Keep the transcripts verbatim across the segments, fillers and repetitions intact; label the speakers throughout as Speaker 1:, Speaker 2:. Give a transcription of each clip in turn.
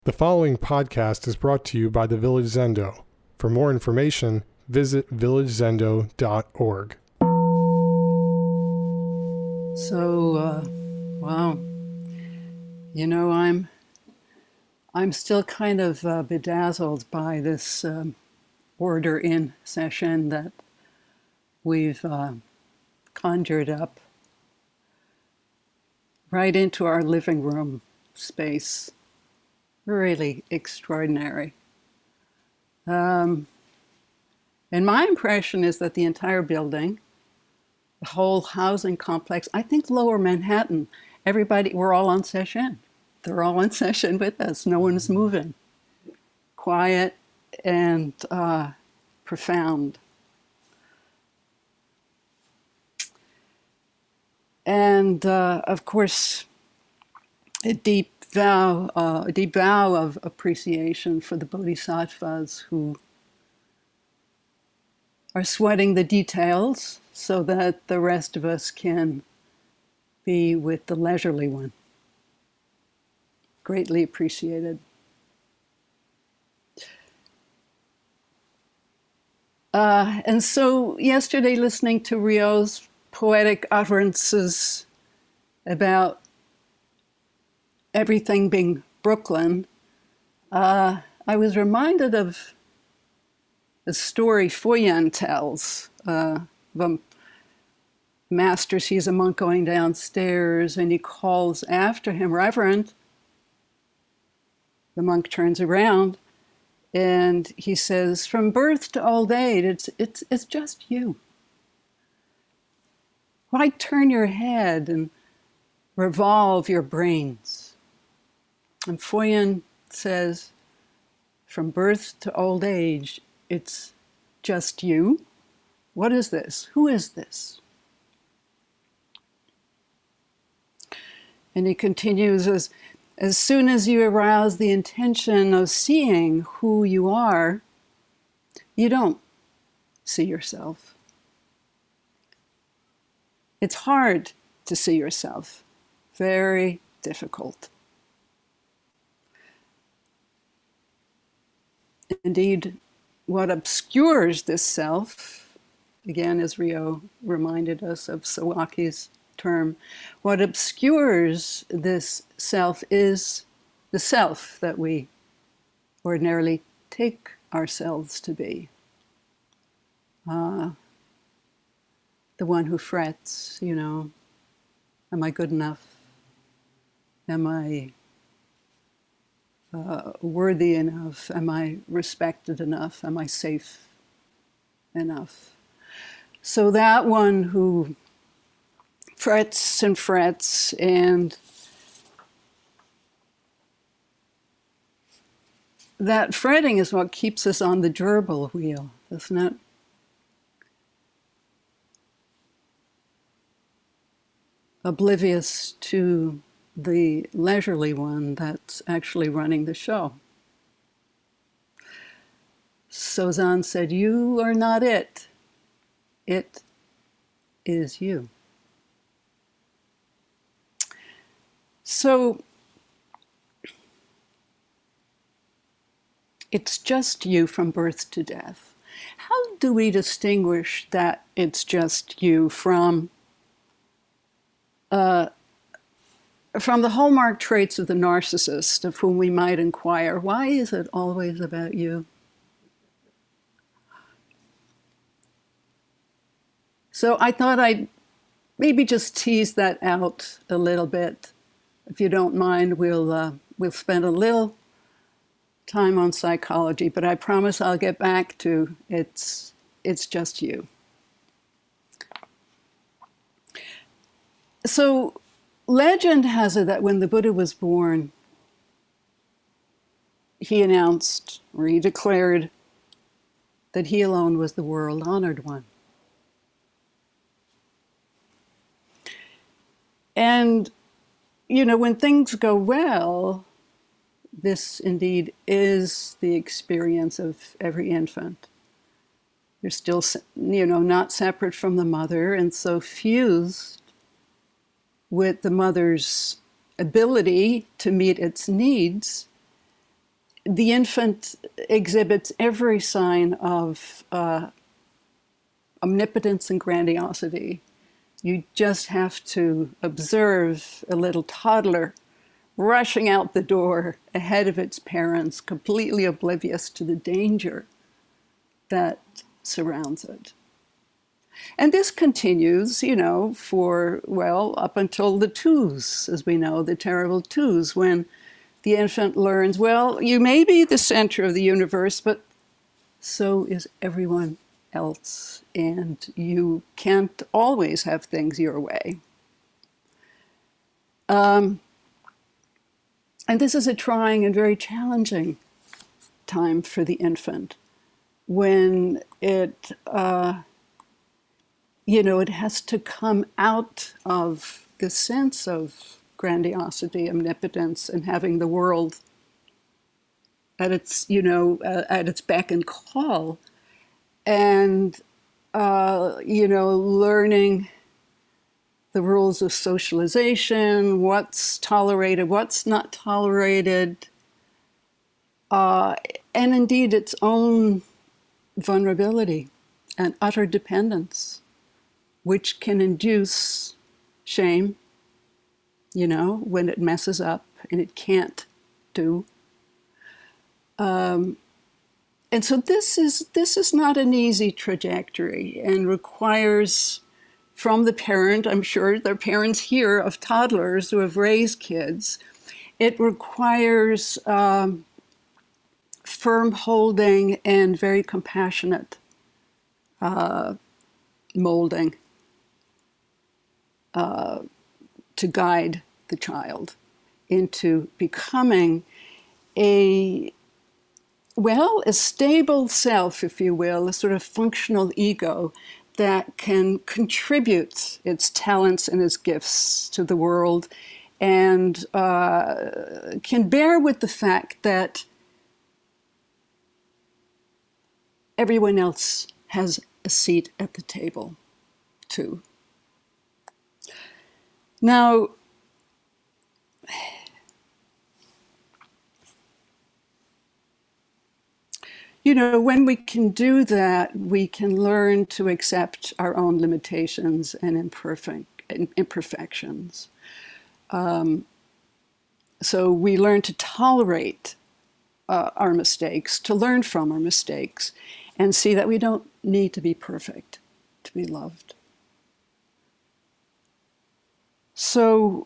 Speaker 1: The following podcast is brought to you by the Village Zendo. For more information, visit village zendo dot org.
Speaker 2: So, uh, wow, you know, I'm I'm still kind of uh, bedazzled by this um, order in session that we've uh, conjured up right into our living room space. Really extraordinary. Um, and my impression is that the entire building, the whole housing complex, I think Lower Manhattan, everybody, we're all on session. They're all in session with us. No one's moving. Quiet and uh, profound. And uh, of course, a deep vow, uh, a deep vow of appreciation for the bodhisattvas who are sweating the details so that the rest of us can be with the leisurely one. Greatly appreciated. Uh, and so yesterday, listening to Ryo's poetic utterances about everything being Brooklyn, uh, I was reminded of a story Foyan tells uh, of a master sees a monk going downstairs and he calls after him, "Reverend." The monk turns around and he says, "From birth to old age, it's, it's, it's just you. Why turn your head and revolve your brains?" And Foyan says, "From birth to old age, it's just you. What is this? Who is this?" And he continues, as, as soon as you arouse the intention of seeing who you are, you don't see yourself. It's hard to see yourself, very difficult. Indeed, what obscures this self, again, as Ryo reminded us of Sawaki's term, what obscures this self is the self that we ordinarily take ourselves to be. Uh, the one who frets, you know, am I good enough? Am I Uh, worthy enough? Am I respected enough? Am I safe enough? So that one who frets and frets, and that fretting is what keeps us on the gerbil wheel, isn't it? Oblivious to the leisurely one that's actually running the show. Sozan said, "You are not it. It is you." So it's just you from birth to death. How do we distinguish that it's just you from uh, From the hallmark traits of the narcissist, of whom we might inquire, why is it always about you? So I thought I'd maybe just tease that out a little bit. If you don't mind, we'll uh, we'll spend a little time on psychology, but I promise I'll get back to it's it's just you. So legend has it that when the Buddha was born, he announced, or he declared, that he alone was the world-honored one. And, you know, when things go well, this indeed is the experience of every infant. They're still, you know, not separate from the mother, and so fused with the mother's ability to meet its needs the infant exhibits every sign of uh, omnipotence and grandiosity. You just have to observe a little toddler rushing out the door ahead of its parents, completely oblivious to the danger that surrounds it. And this continues, you know, for, well, up until the twos, as we know, the terrible twos, when the infant learns, well, you may be the center of the universe, but so is everyone else, and you can't always have things your way. Um, and this is a trying and very challenging time for the infant, when it, uh, you know, it has to come out of this sense of grandiosity, omnipotence, and having the world at its, you know, uh, at its beck and call, and, uh, you know, learning the rules of socialization, what's tolerated, what's not tolerated, uh, and indeed its own vulnerability and utter dependence, which can induce shame, you know, when it messes up and it can't do. Um, and so this is this is not an easy trajectory, and requires from the parent, I'm sure there are parents here of toddlers who have raised kids, it requires um, firm holding and very compassionate uh, molding uh, to guide the child into becoming a, well, a stable self, if you will, a sort of functional ego that can contribute its talents and its gifts to the world, and uh, can bear with the fact that everyone else has a seat at the table, too. Now, you know, when we can do that, we can learn to accept our own limitations and imperfect, imperfections. Um, so we learn to tolerate uh, our mistakes, to learn from our mistakes, and see that we don't need to be perfect to be loved. So,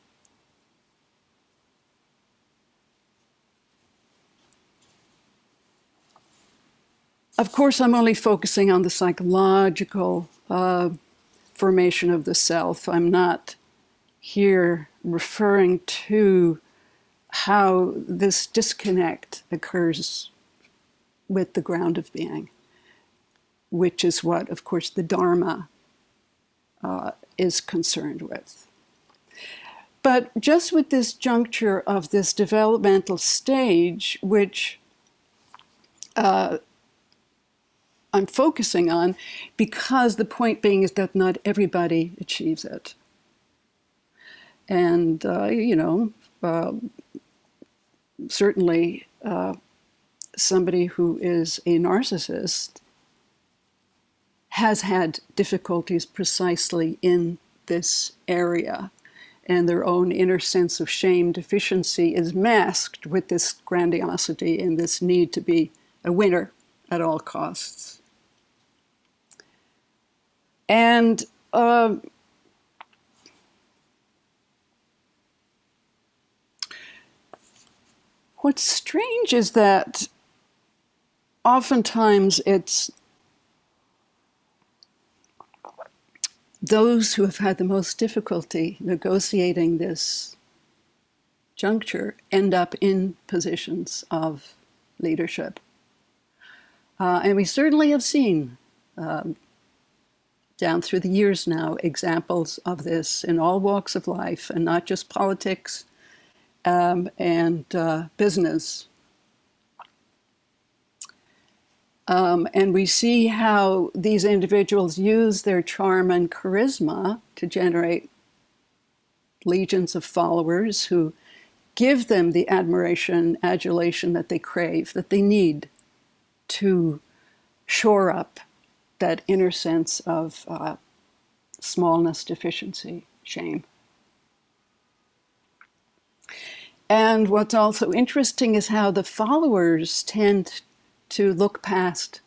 Speaker 2: of course, I'm only focusing on the psychological uh, formation of the self. I'm not here referring to how this disconnect occurs with the ground of being, which is what, of course, the Dharma uh, is concerned with. But just with this juncture of this developmental stage, which uh, I'm focusing on, because the point being is that not everybody achieves it. And, uh, you know, uh, certainly uh, somebody who is a narcissist has had difficulties precisely in this area, and their own inner sense of shame deficiency is masked with this grandiosity and this need to be a winner at all costs. And uh, what's strange is that oftentimes it's those who have had the most difficulty negotiating this juncture end up in positions of leadership. Uh, and we certainly have seen, um, down through the years now, examples of this in all walks of life, and not just politics um, and uh, business. Um, and we see how these individuals use their charm and charisma to generate legions of followers who give them the admiration, adulation that they crave, that they need to shore up that inner sense of uh, smallness, deficiency, shame. And what's also interesting is how the followers tend to look past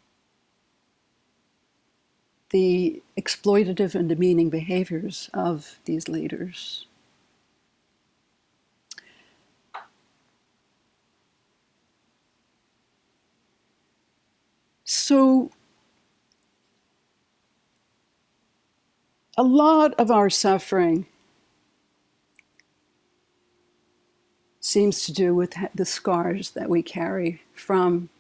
Speaker 2: the exploitative and demeaning behaviors of these leaders. So, a lot of our suffering seems to do with the scars that we carry from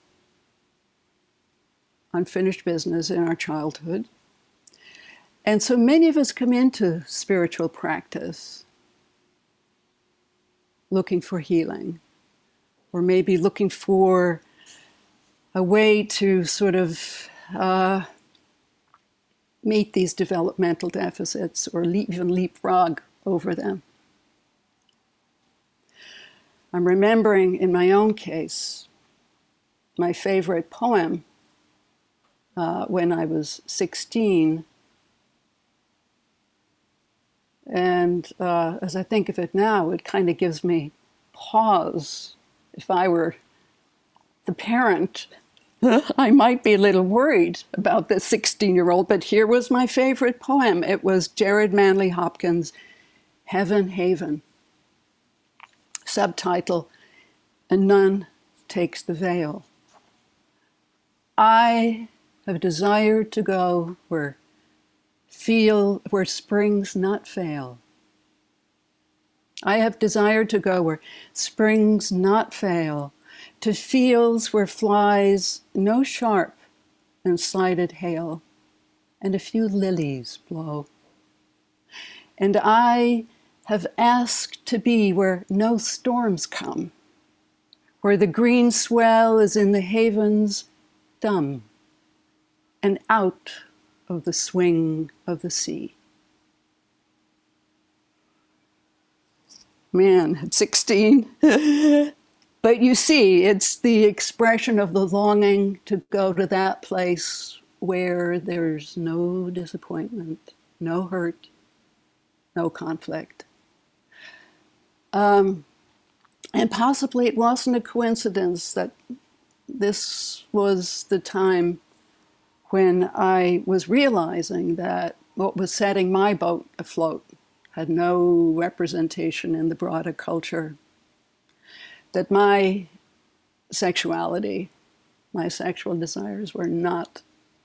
Speaker 2: unfinished business in our childhood. And so many of us come into spiritual practice looking for healing, or maybe looking for a way to sort of uh, meet these developmental deficits, or even leapfrog over them. I'm remembering in my own case, my favorite poem uh, when I was sixteen. And uh, as I think of it now, it kind of gives me pause. If I were the parent, I might be a little worried about this sixteen-year-old, but here was my favorite poem. It was Jared Manley Hopkins' Heaven Haven. Subtitle, A Nun Takes the Veil. I have desired to go where feel where springs not fail. I have desired to go where springs not fail, to fields where flies no sharp and slighted hail, and a few lilies blow. And I have asked to be where no storms come, where the green swell is in the havens dumb, and out of the swing of the sea. Man, at sixteen. But you see, it's the expression of the longing to go to that place where there's no disappointment, no hurt, no conflict. Um, and possibly it wasn't a coincidence that this was the time when I was realizing that what was setting my boat afloat had no representation in the broader culture, that my sexuality, my sexual desires were not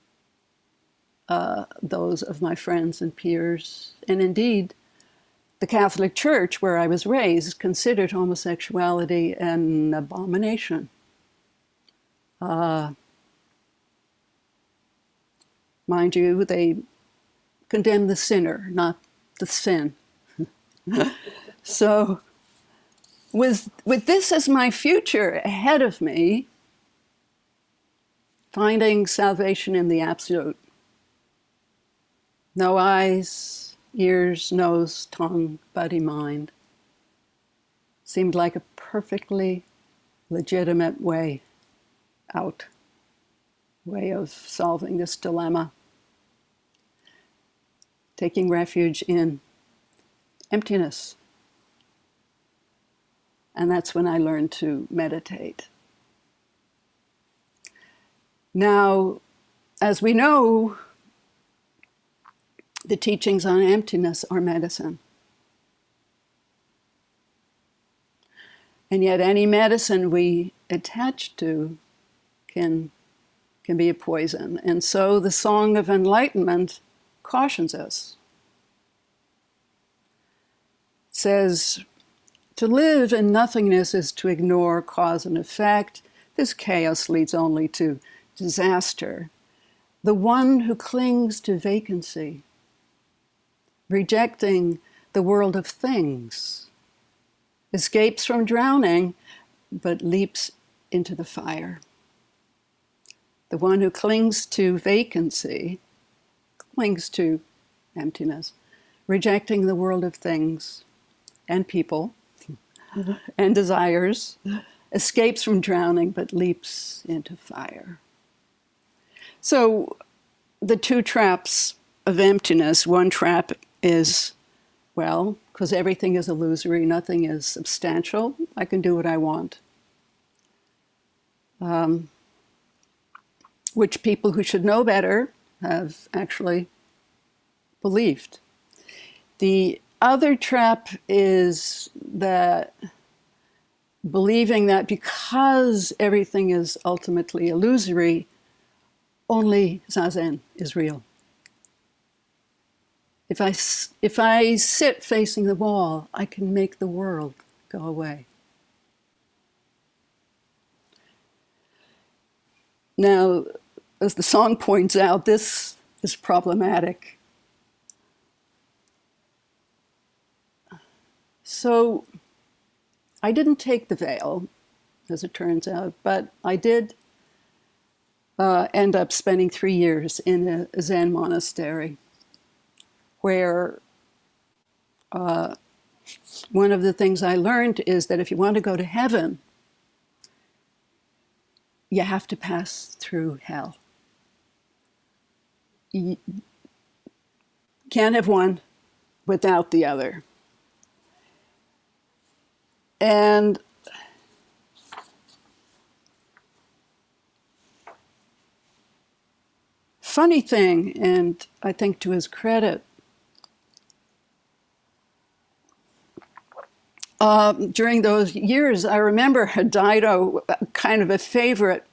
Speaker 2: uh, those of my friends and peers. And indeed, the Catholic Church, where I was raised, considered homosexuality an abomination. Uh, mind you, they condemn the sinner, not the sin. So, with, with this as my future ahead of me, finding salvation in the absolute. No eyes, ears, nose, tongue, body, mind. Seemed like a perfectly legitimate way out, way of solving this dilemma. Taking refuge in emptiness. And that's when I learned to meditate. Now, as we know, the teachings on emptiness are medicine. And yet any medicine we attach to can, can be a poison. And so the Song of Enlightenment cautions us. It says, to live in nothingness is to ignore cause and effect. This chaos leads only to disaster. The one who clings to vacancy, rejecting the world of things, escapes from drowning, but leaps into the fire. The one who clings to vacancy, clings to emptiness, rejecting the world of things and people, and desires, escapes from drowning but leaps into fire. So the two traps of emptiness, one trap is, well, because everything is illusory, nothing is substantial, I can do what I want. Um, which people who should know better have actually believed. The other trap is that believing that because everything is ultimately illusory, only Zazen is real. If I, if I sit facing the wall, I can make the world go away. Now, as the song points out, this is problematic. So I didn't take the veil, as it turns out, but I did uh, end up spending three years in a Zen monastery where uh, one of the things I learned is that if you want to go to heaven, you have to pass through hell. You can't have one without the other. And funny thing, and I think to his credit, uh, during those years, I remember Daido, kind of a favorite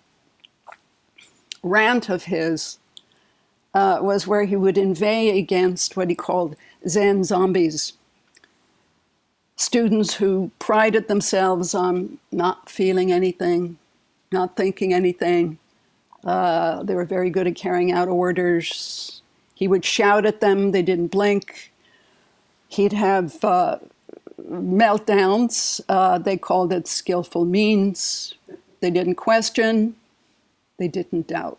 Speaker 2: rant of his, uh, was where he would inveigh against what he called Zen zombies. Students who prided themselves on not feeling anything, not thinking anything. Uh, they were very good at carrying out orders. He would shout at them, they didn't blink. He'd have uh, meltdowns. Uh, they called it skillful means. They didn't question, they didn't doubt.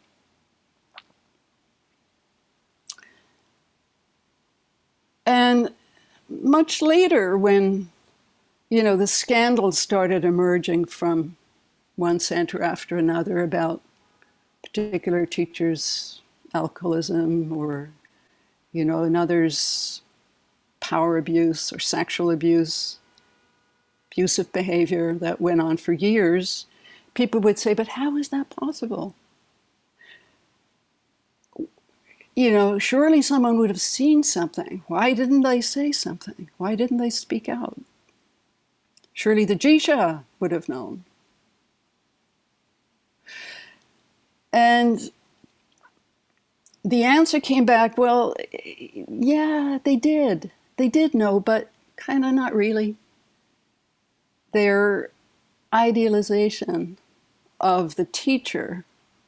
Speaker 2: And much later, when, you know, the scandals started emerging from one center after another about particular teachers' alcoholism or, you know, another's power abuse or sexual abuse, abusive behavior that went on for years, people would say, but how is that possible? You know, surely someone would have seen something. Why didn't they say something? Why didn't they speak out? Surely the Jisha would have known. And the answer came back, well, yeah, they did. They did know, but kind of not really. Their idealization of the teacher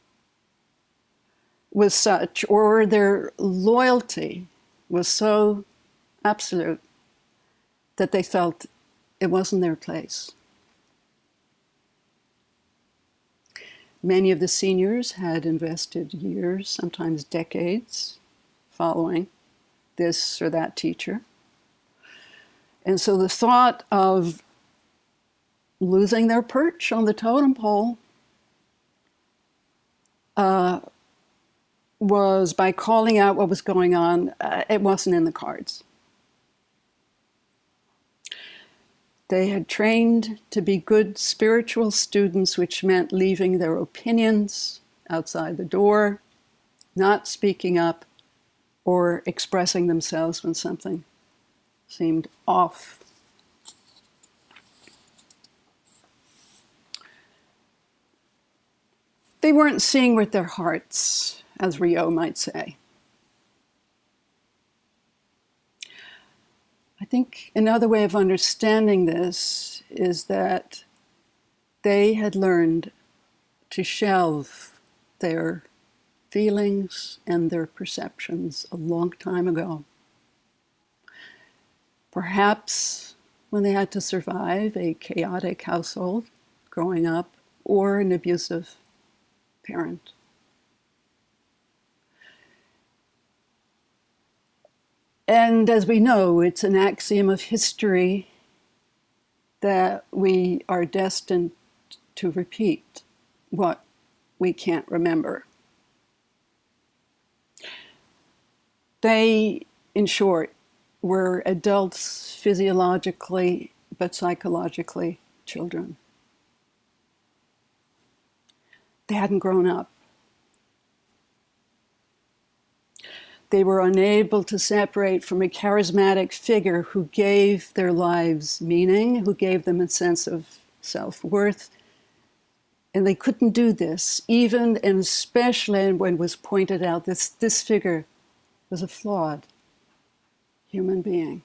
Speaker 2: was such, or their loyalty was so absolute that they felt it wasn't their place. Many of the seniors had invested years, sometimes decades, following this or that teacher. And so the thought of losing their perch on the totem pole uh, was by calling out what was going on, uh, it wasn't in the cards. They had trained to be good spiritual students, which meant leaving their opinions outside the door, not speaking up, or expressing themselves when something seemed off. They weren't seeing with their hearts, as Ryo might say. I think another way of understanding this is that they had learned to shelve their feelings and their perceptions a long time ago. Perhaps when they had to survive a chaotic household growing up or an abusive parent. And as we know, it's an axiom of history that we are destined to repeat what we can't remember. They, in short, were adults physiologically but psychologically children. They hadn't grown up. They were unable to separate from a charismatic figure who gave their lives meaning, who gave them a sense of self-worth. And they couldn't do this, even and especially when it was pointed out that this figure was a flawed human being.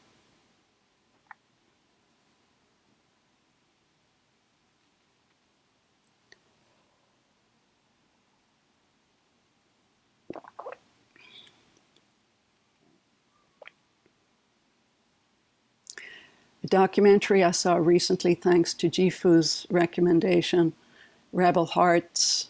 Speaker 2: A documentary I saw recently, thanks to Jifu's recommendation, Rebel Hearts,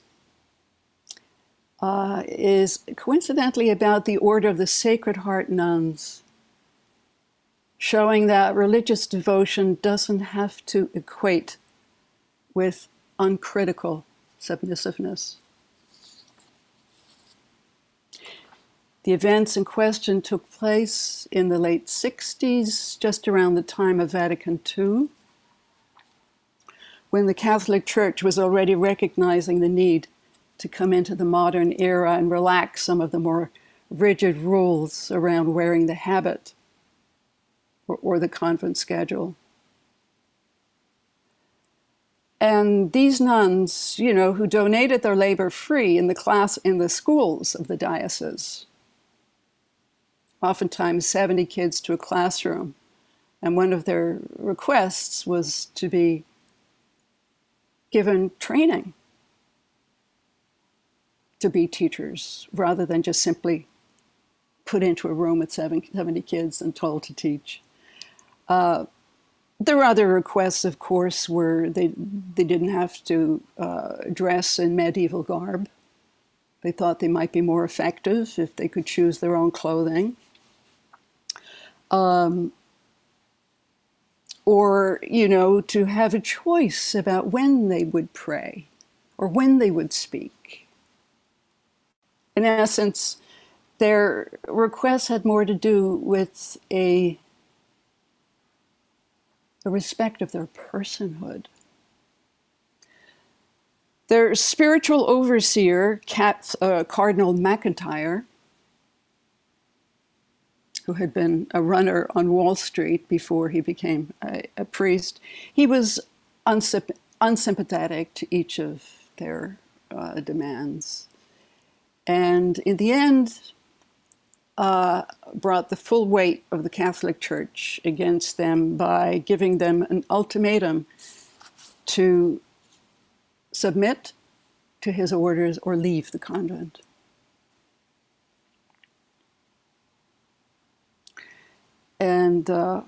Speaker 2: uh, is coincidentally about the Order of the Sacred Heart nuns, showing that religious devotion doesn't have to equate with uncritical submissiveness. The events in question took place in the late sixties, just around the time of Vatican Two, when the Catholic Church was already recognizing the need to come into the modern era and relax some of the more rigid rules around wearing the habit or, or the convent schedule. And these nuns, you know, who donated their labor free in the class in the schools of the diocese, oftentimes seventy kids to a classroom, and one of their requests was to be given training to be teachers, rather than just simply put into a room with seventy kids and told to teach. Uh, Their other requests, of course, were they, they didn't have to uh, dress in medieval garb. They thought they might be more effective if they could choose their own clothing. Um, or, you know, to have a choice about when they would pray or when they would speak. In essence, their requests had more to do with a the respect of their personhood. Their spiritual overseer, Cat, uh, Cardinal McIntyre, who had been a runner on Wall Street before he became a, a priest, he was unsymp- unsympathetic to each of their uh, demands. And in the end, Uh, brought the full weight of the Catholic Church against them by giving them an ultimatum to submit to his orders or leave the convent. And uh,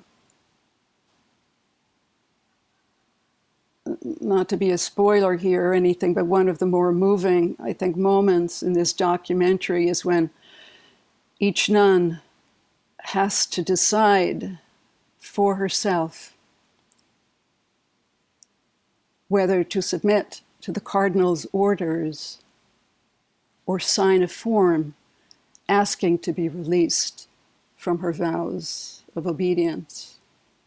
Speaker 2: not to be a spoiler here or anything, but one of the more moving, I think, moments in this documentary is when each nun has to decide for herself whether to submit to the cardinal's orders or sign a form asking to be released from her vows of obedience.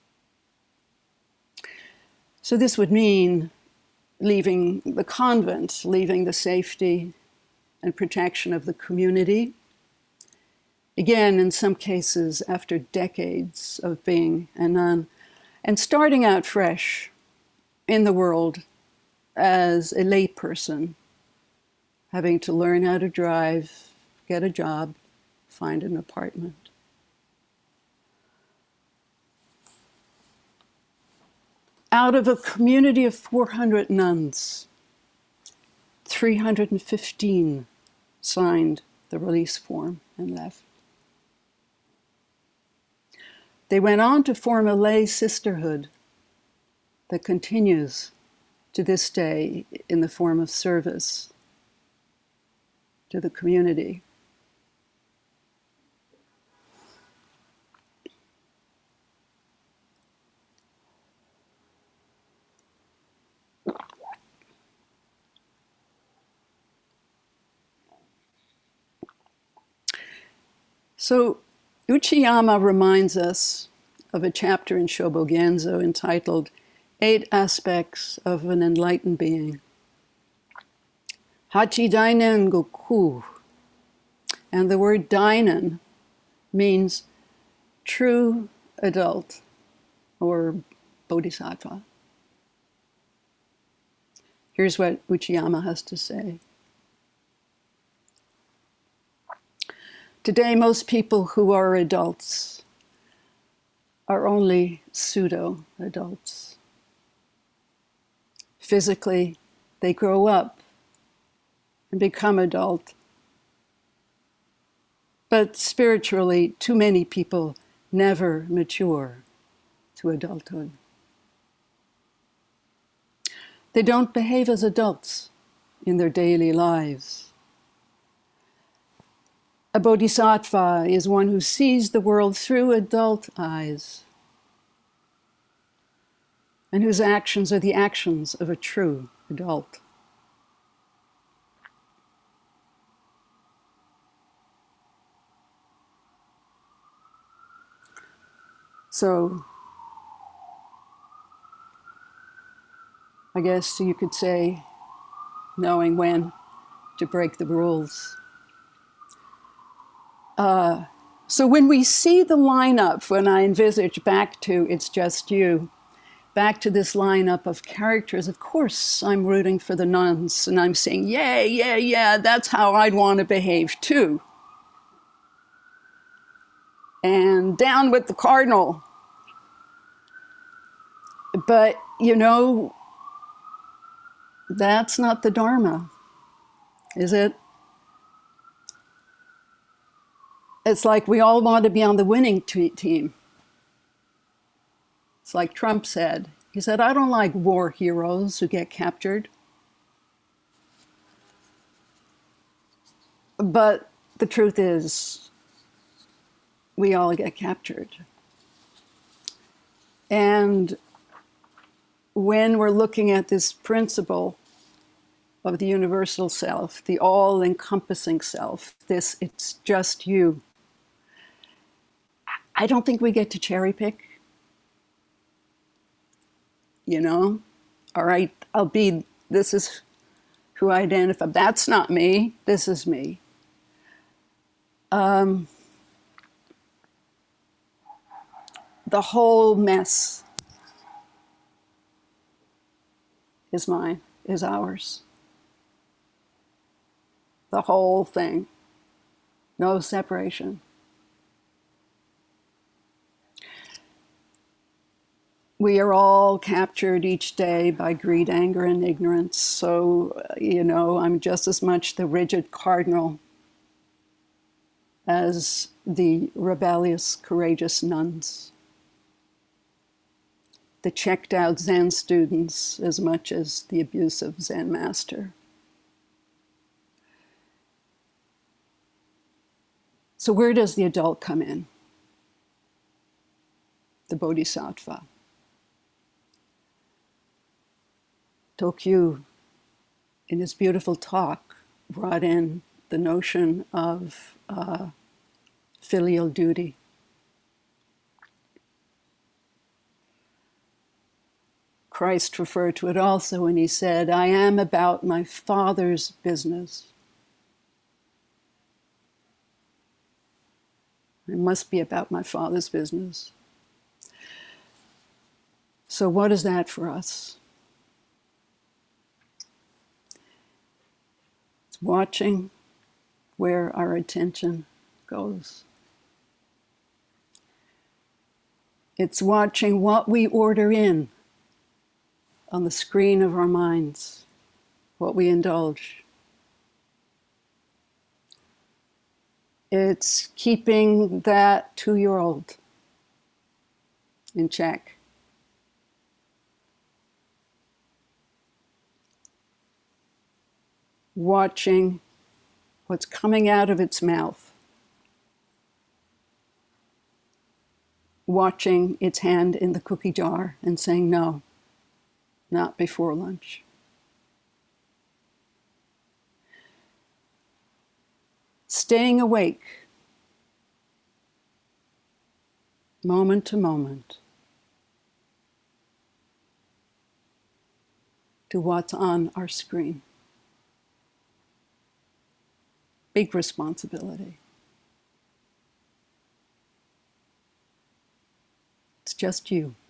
Speaker 2: So this would mean leaving the convent, leaving the safety and protection of the community. Again, in some cases, after decades of being a nun, and starting out fresh in the world as a lay person, having to learn how to drive, get a job, find an apartment. Out of a community of four hundred nuns, three hundred fifteen signed the release form and left. They went on to form a lay sisterhood that continues to this day in the form of service to the community. So Uchiyama reminds us of a chapter in Shobogenzo entitled Eight Aspects of an Enlightened Being. Hachi Dainen Goku. And the word Dainen means true adult or bodhisattva. Here's what Uchiyama has to say. Today, most people who are adults are only pseudo-adults. Physically, they grow up and become adult. But spiritually, too many people never mature to adulthood. They don't behave as adults in their daily lives. A bodhisattva is one who sees the world through adult eyes and whose actions are the actions of a true adult. So, I guess you could say, knowing when to break the rules. Uh, so when we see the lineup, when I envisage back to It's Just You, back to this lineup of characters, of course I'm rooting for the nuns and I'm saying, yeah, yeah, yeah, that's how I'd want to behave too. And down with the cardinal. But, you know, that's not the Dharma, is it? It's like we all want to be on the winning t- team. It's like Trump said. He said, I don't like war heroes who get captured. But the truth is, we all get captured. And when we're looking at this principle of the universal self, the all-encompassing self, this it's just you, I don't think we get to cherry pick. You know, all right, I'll be, this is who I identify. That's not me, this is me. Um, the whole mess is mine, is ours. The whole thing. No separation. We are all captured each day by greed, anger, and ignorance. So, you know, I'm just as much the rigid cardinal as the rebellious, courageous nuns. The checked out Zen students as much as the abusive Zen master. So where does the adult come in? The bodhisattva. Tokyu, in his beautiful talk, brought in the notion of uh, filial duty. Christ referred to it also when he said, I am about my Father's business. I must be about my Father's business. So what is that for us? It's watching where our attention goes. It's watching what we order in on the screen of our minds, what we indulge. It's keeping that two-year-old in check. Watching what's coming out of its mouth. Watching its hand in the cookie jar and saying, no, not before lunch. Staying awake moment to moment, to what's on our screen. Big responsibility. It's just you.